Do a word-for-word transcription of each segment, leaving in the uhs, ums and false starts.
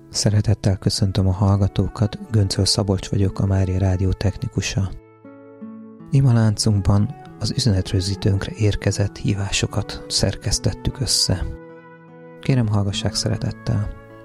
Szeretettel köszöntöm a hallgatókat, Göncöl Szabolcs vagyok, a Mária Rádió technikusa. Ima láncunkban az üzenetrögzítőnkre érkezett hívásokat szerkesztettük össze. Kérem, hallgassák szeretettel!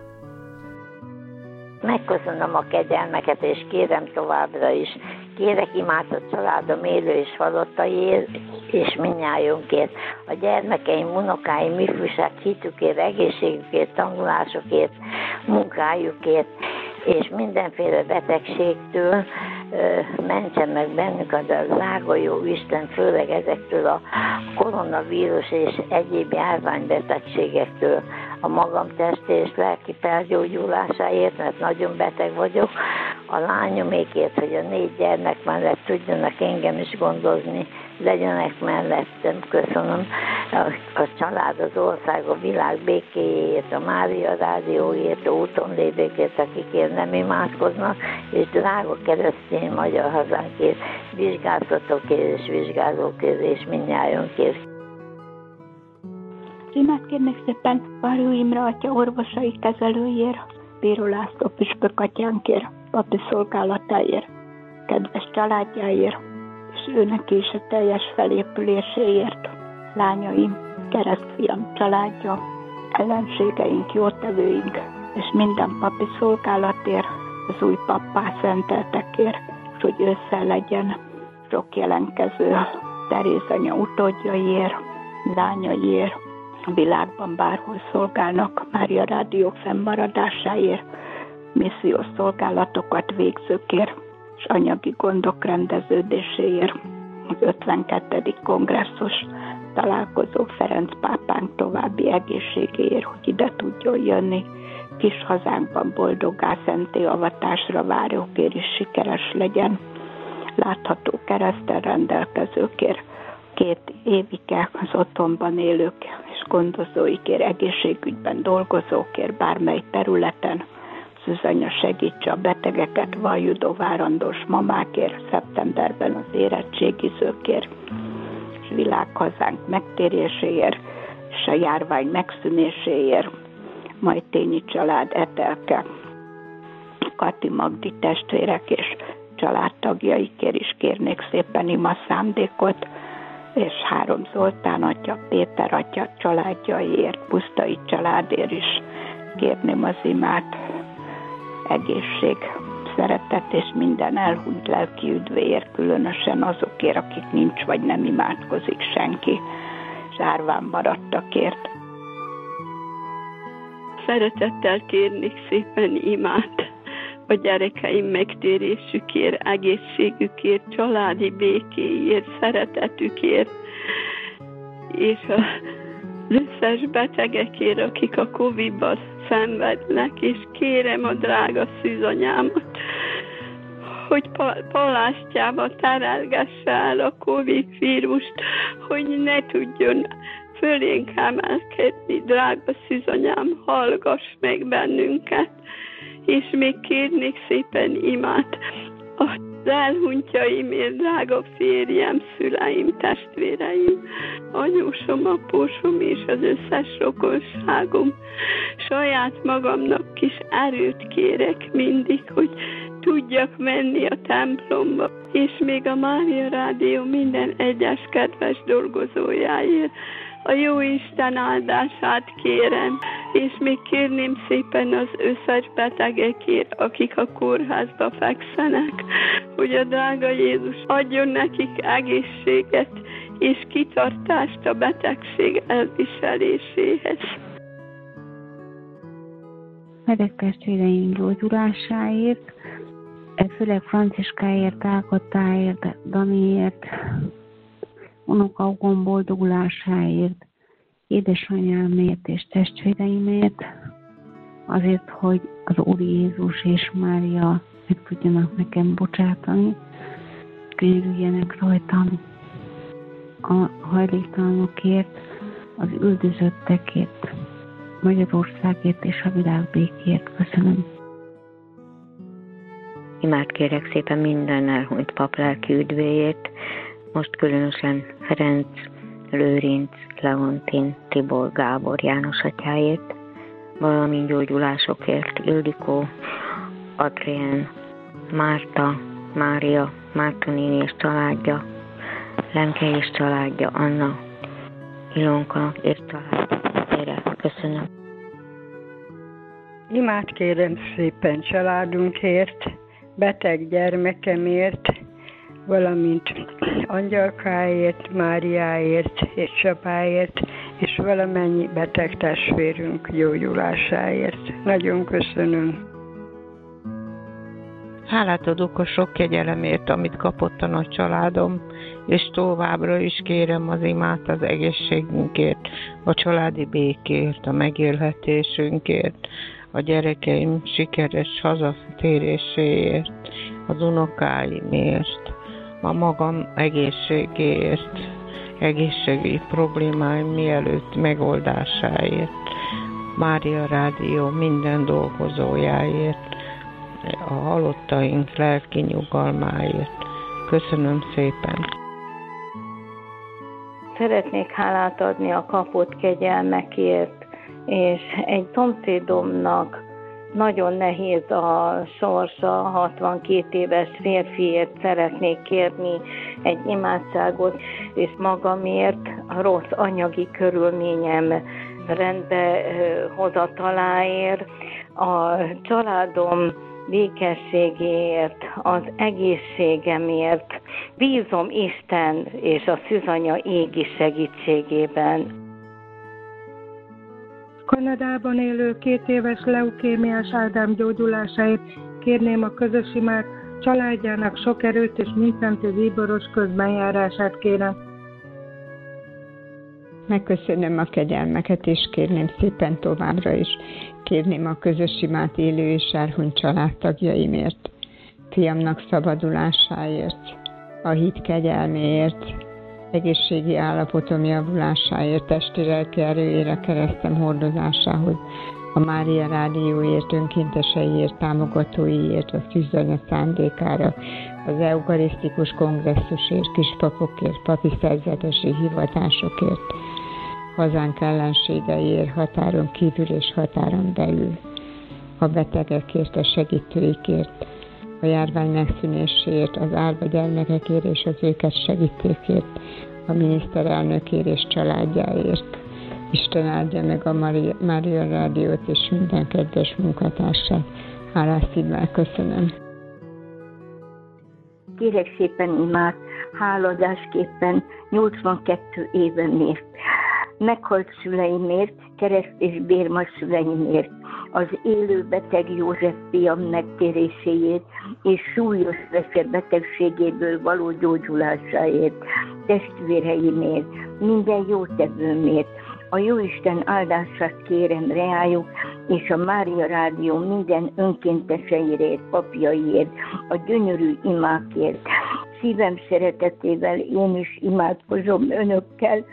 Megköszönöm a kegyelmeket, és kérem továbbra is. Kérek imádott családom élő és halottaiért, és mindnyájunkért. A gyermekeim, unokáim, ifjúság hitükért, egészségükért, tanulásukért, munkájukért, és mindenféle betegségtől mentsen meg bennünket a drága jó Isten, főleg ezektől a koronavírus és egyéb járványbetegségektől, a magam testi és lelki felgyógyulásáért, mert nagyon beteg vagyok, a lányomékért, hogy a négy gyermek mellett tudjanak engem is gondozni, legyenek mellettem, köszönöm a, a család, az ország, a világ békéjét, a Mária Rádióért, a úton lévőkért, akikért nem imádkoznak, és drága keresztény magyar hazánkért, vizsgáztatókért és vizsgálókért, és mindnyájunkért. Imát kérnek szépen Varjú Imre atya orvosai kezelőjér, Bíró László püspök atyánkért, papi szolgálatáért, kedves családjáért, és őnek is a teljes felépüléséért, lányaim, keresztfiam családja, ellenségeink, jótevőink, és minden papi szolgálatért, az új pappá szenteltekért, és hogy ősszel legyen sok jelentkező, Teréz anya utódjaiért, lányaiért, a világban bárhol szolgálnak, Mária Rádió fennmaradásáért, missziós szolgálatokat végzőkért, és anyagi gondok rendeződéséért. Az ötvenkettedik kongresszus találkozó Ferenc pápánk további egészségéért, hogy ide tudjon jönni, kis hazánkban boldoggá szenté avatásra várókért is sikeres legyen, látható kereszttel rendelkezőkért, két évike az otthonban élők és gondozóikért, egészségügyben dolgozókért, bármely területen, Szűzanya segítse a betegeket, vajudó várandós mamákért, szeptemberben az érettségizőkért, és világhazánk megtéréséért, és a járvány megszűnéséért, Majtényi család, Etelke, Kati Magdi testvérek és családtagjaikért is kérnék szépen ima szándékot, és három Zoltán atya, Péter atya családjaiért, Pusztai családért is kérném az imát, egészség, szeretet és minden elhunyt lelki üdvéért, különösen azokért, akik nincs vagy nem imádkozik senki, és árván maradtakért. Szeretettel kérnék szépen imát a gyerekeim megtérésükért, egészségükért, családi békéért, szeretetükért, és az összes betegekért, akik a Covid-ban szenvednek, és kérem a drága szűzanyámat, hogy palástjába terelgesse el a Covid vírust, hogy ne tudjon fölénk emelkedni. Drága szűzanyám, hallgass meg bennünket, és még kérnék szépen imát az elhunytjaimért, drága férjem, szüleim, testvéreim, anyósom, apósom és az összes rokonságom. Saját magamnak is erőt kérek mindig, hogy tudjak menni a templomba, és még a Mária Rádió minden egyes kedves dolgozójáért a jó Isten áldását kérem, és még kérném szépen az összes betegekért, akik a kórházba fekszenek, hogy a drága Jézus adjon nekik egészséget és kitartást a betegség elviseléséhez. Medek testvéreim gyógyulásáért, főleg Franciskáért, Ágottáért, Daniért, unokahúgom boldogulásáért, édesanyámért és testvéreimért, azért, hogy az Úr Jézus és Mária meg tudjanak nekem bocsátani, könyörüljenek rajtam a hajléktalanokért, az üldözöttekért, Magyarországért és a világ békéért. Köszönöm. Imát kérek szépen minden elhunyt pap lelki üdvéért, most különösen Ferenc, Lőrinc, Leontin, Tibor, Gábor, János atyáért, valamint gyógyulásokért Ildikó, Adrien, Márta, Mária, Márta néni és családja, Lemke és családja, Anna, Ilonka és családja. Köszönöm. Imát kérem szépen családunkért, beteg gyermekemért, valamint Angyalkáért, Máriáért és Csapáért, és valamennyi beteg testvérünk gyógyulásáért. Nagyon köszönöm. Hálát adok a sok kegyelemért, amit kapott a nagy családom, és továbbra is kérem az imát az egészségünkért, a családi békért, a megélhetésünkért, a gyerekeim sikeres hazatéréséért, az unokáimért, a magam egészségéért, egészségügyi problémáim mielőtt megoldásáért, Mária Rádió minden dolgozójáért, a halottaink lelki nyugalmáért. Köszönöm szépen! Szeretnék hálát adni a kapott kegyelmekért, és egy szomszédomnak nagyon nehéz a sorsa, hatvankét éves férfiért szeretnék kérni egy imádságot, és magamért a rossz anyagi körülményem rendbe hozataláért, a családom békességéért, az egészségemért. Bízom Isten és a szűzanya égi segítségében. Kanadában élő két éves leukémiás Ádám gyógyulásáért kérném a közös imát, családjának sok erőt és mindszentő bíboros közbenjárását kérem. Megköszönöm a kegyelmeket, és kérném szépen továbbra is. Kérném a közös imát élő és sárhony családtagjaimért, fiamnak szabadulásáért, a hit kegyelméért, egészségi állapotom javulásáért, testi lelki erőjére, keresztem hordozásához, a Mária Rádióért, önkénteseiért, támogatóiért, a szűzanya szándékára, az eukarisztikus kongresszusért, kispapokért, papi szerzetesi hivatásokért, hazánk ellenségeiért, határon kívül és határon belül, a betegekért, a segítőikért, a járvány megszűnéséért, az árva gyermekekért és az őket segítőkért, a miniszterelnökért és családjáért. Isten áldja meg a Mária, Mária Rádiót és minden kedves munkatársát. Hálás szívvel köszönöm. Kérek szépen imát, háladásképpen nyolcvankettő évenért, meghalt szüleimért, kereszt és bérma szüleimért, az élő beteg József fiam megtéréséért és súlyos vese betegségéből való gyógyulásáért, testvéreimért, minden jótevőmért, a Jóisten áldását kérem reájuk, és a Mária Rádió minden önkénteseirért, papjaiért, a gyönyörű imákért. Szívem szeretetével én is imádkozom önökkel.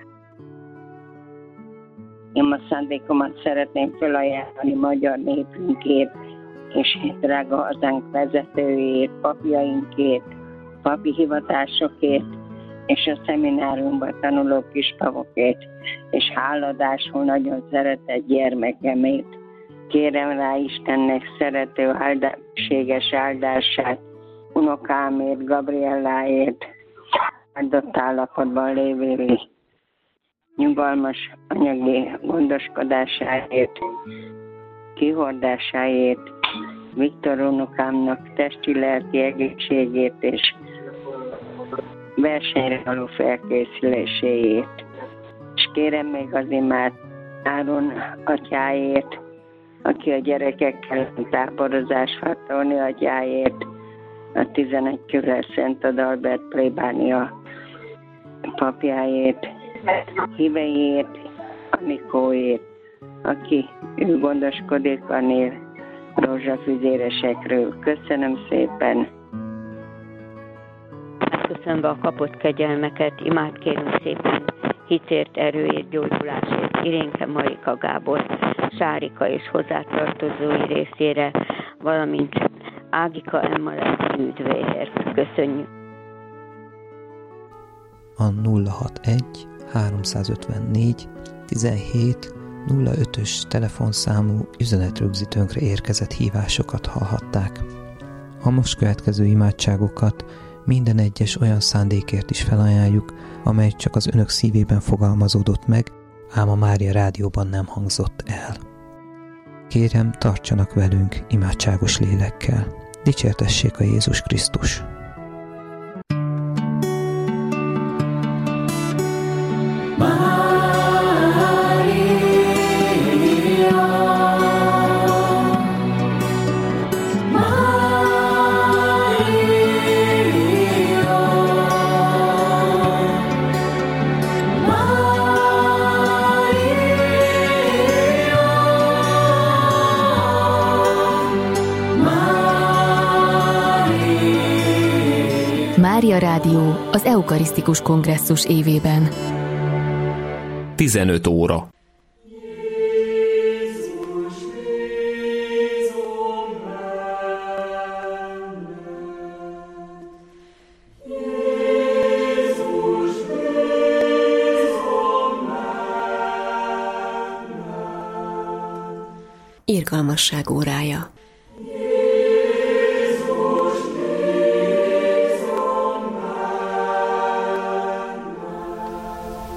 Én a szándékomat szeretném felajánlani magyar népünkért, és drága hazánk vezetőjét, papjainkért, papi hivatásokért, és a szemináriumban tanuló kispavokért, és háladásul nagyon szeretett gyermekemért. Kérem rá Istennek szerető áldásséges áldását, unokámért, Gabrielláért, áldott állapotban lévő nyugalmas anyagi gondoskodásáért, kihordásáért, Viktor unokámnak testi-lelki egészségét és versenyre való felkészüléséért. És kérem még az imát Áron atyáért, aki a gyerekekkel táborozásra Tóni atyáért, a tizenegy körül Szent Adalbert plébánia papjáért, híveiért, Anikóért, aki ő gondoskodik a nél rózsafüzéresekről. Köszönöm szépen! Köszönve a kapott kegyelmeket, imád kérünk szépen hitért, erőért, gyógyulásért, Irénke Marika Gábor, Sárika és hozzátartozói részére, valamint Ágika Emma lelki üdvéért. Köszönjük! A nulla hatvanegy háromszázötvennégy tizenhét nulla ötös telefonszámú üzenetrögzítőnkre érkezett hívásokat hallhatták. A most következő imádságokat minden egyes olyan szándékért is felajánljuk, amely csak az önök szívében fogalmazódott meg, ám a Mária Rádióban nem hangzott el. Kérem, tartsanak velünk imádságos lélekkel. Dicsértessék a Jézus Krisztus! Mária Rádió az Eukarisztikus Kongresszus évében. tizenöt óra. Irgalmasság órája.